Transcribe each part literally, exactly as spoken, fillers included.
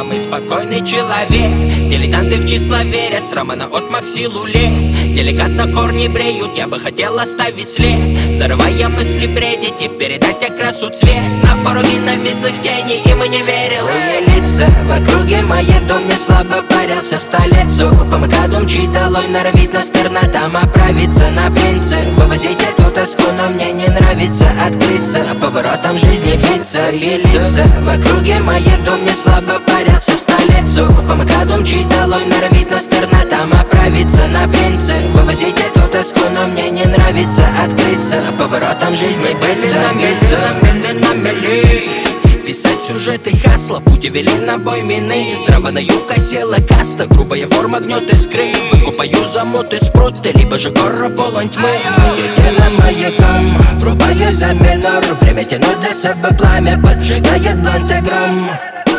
самый спокойный человек. Дилетанты в числа верят, с Романа отмах силу лет. Деликатно корни бреют, я бы хотел оставить след. Зарывая мысли бредить и передать окрасу цвет. На пороге навислых теней, и мы не верили. Злые лица в округе моей, дом не слабо парился в столицу. По МКАДу мчит долой, норовит настырно там оправиться на принцип. Вывозить эту тоску, но мне не нравится открыться. Поворотом жизни биться и лица. В округе моей, дом не слабо парился в столицу. По МКАДу мчит долой, норовит настырно там оправиться на принцип. Вывозить эту тоску, но мне не нравится открыться. Поворотом жизни биться, биться. Медленно, мели писать сюжеты хасла, пути вели на бой мины. Здраво на юг осела каста, грубая форма гнет искры. Выкупаю замуты спруты, либо же гора полон тьмы. Мое тело маяком, врубаю за минор. Время тянуть за собой пламя, поджигает блант и гром.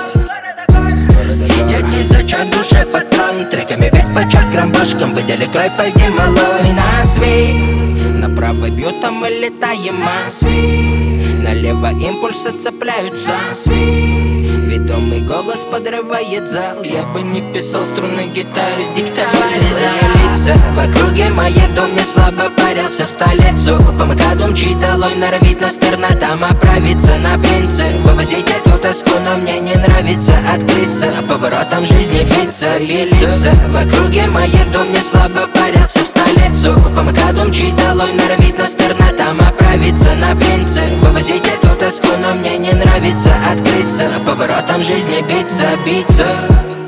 Я не зачат, душе патрон. Треками бить по чакрам, башкам. Выдели крой, пойди малой на сви. Направо бьют, а мы летаем асви. Налево импульсы цепляются сви. Ведомый голос подрывает зал. Я бы не писал струны гитары, диктовали зал. Лица в округе моей, дом не слабо парился в столицу. По МКАДу мчит долой, норовит настырно там оправиться на принцип. Вывозить эту тоску, но мне не нравится открыться. Поворотом жизни биться и лица. В округе моей, дом не слабо парился в столицу. По МКАДу мчит долой, норовит настырно там оправиться на принцип. Вывозить эту тоску, но мне не нравится открыться. Поворотом жизни биться, биться.